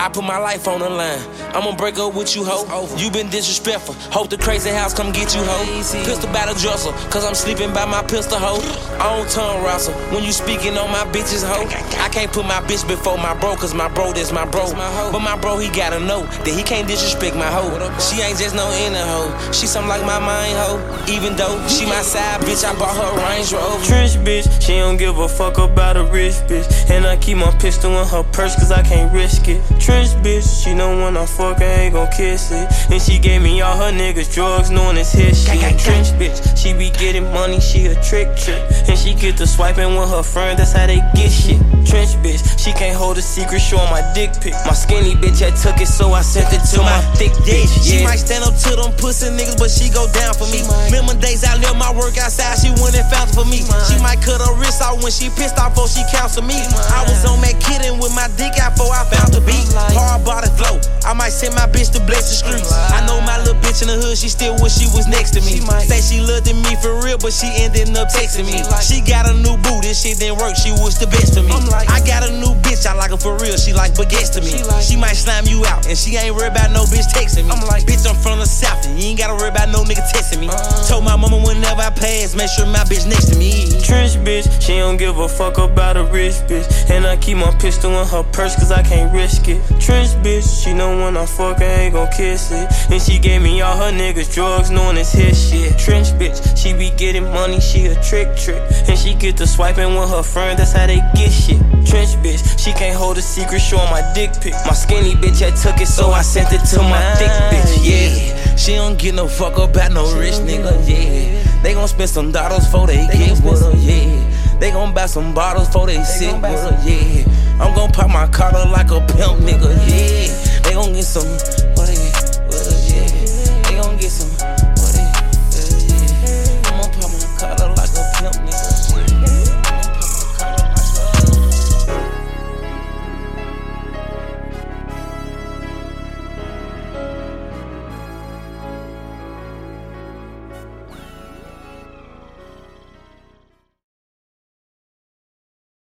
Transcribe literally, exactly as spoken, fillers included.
I put my life on the line. I'ma break up with you, ho. You been disrespectful. Hope the crazy house come get you, ho. Pistol battle dresser, cause I'm sleeping by my pistol, ho. I don't tongue wrestle when you speaking on my bitches, ho. I can't put my bitch before my bro, cause my bro, that's my bro. But my bro, he gotta know that he can't disrespect my hoe. She ain't just no inner hoe. She something like my mind, hoe. Even though she my side bitch, I bought her a Range Rover. Trench bitch, she don't give a fuck about a rich bitch. And I keep my pistol in her purse cause I can't risk it. Trench bitch, she know when I fuck, I ain't gon' kiss it. And she gave me all her niggas drugs, knowing it's his shit. Trench bitch, she be getting money, she a trick trick. And she get to swiping with her friend, that's how they get shit. Trench bitch, she can't hold a secret, showing my dick pic. My skinny bitch had took it, so I sent it to my thick bitch. She might stand up to them pussy niggas, but she go down for me. Remember days I left my work outside, she went and found for me. She might cut her wrist out when she pissed off, before she counsel me. I was on that kidding with my dick out before I found the beat. Hard body flow, I might send my bitch to bless the streets. I know my little bitch in the hood, she still wish she was next to me. Say she loved me for real, but she ended up texting me. She got a new boo, this shit didn't work, she was the best for me. I got a new bitch, I like her for real, she like baguettes to me. She might slime you out, and she ain't worried about no bitch texting me. Bitch, I'm from the south, and you ain't gotta worry about no nigga texting me. Told my mama whenever I pass, make sure my bitch next to me. Trench bitch, she don't give a fuck about a rich bitch. And I keep my pistol in her purse cause I can't risk it. Trench bitch, she know when I fuck, I ain't gon' kiss it. And she gave me all her niggas drugs, knowing it's his shit. Trench bitch, she be getting money, she a trick trick. And she get to swiping with her friend, that's how they get shit. Trench bitch, she can't hold a secret, showing my dick pic. My skinny bitch had took it, so I sent it to my thick bitch, yeah. She don't give no fuck about no rich nigga, yeah. They gon' spend some dollars before they get with her, yeah. They gon' buy some bottles before they sit with her, yeah. I'm gon' pop my car like a pimp nigga, yeah. They gon' get some, what they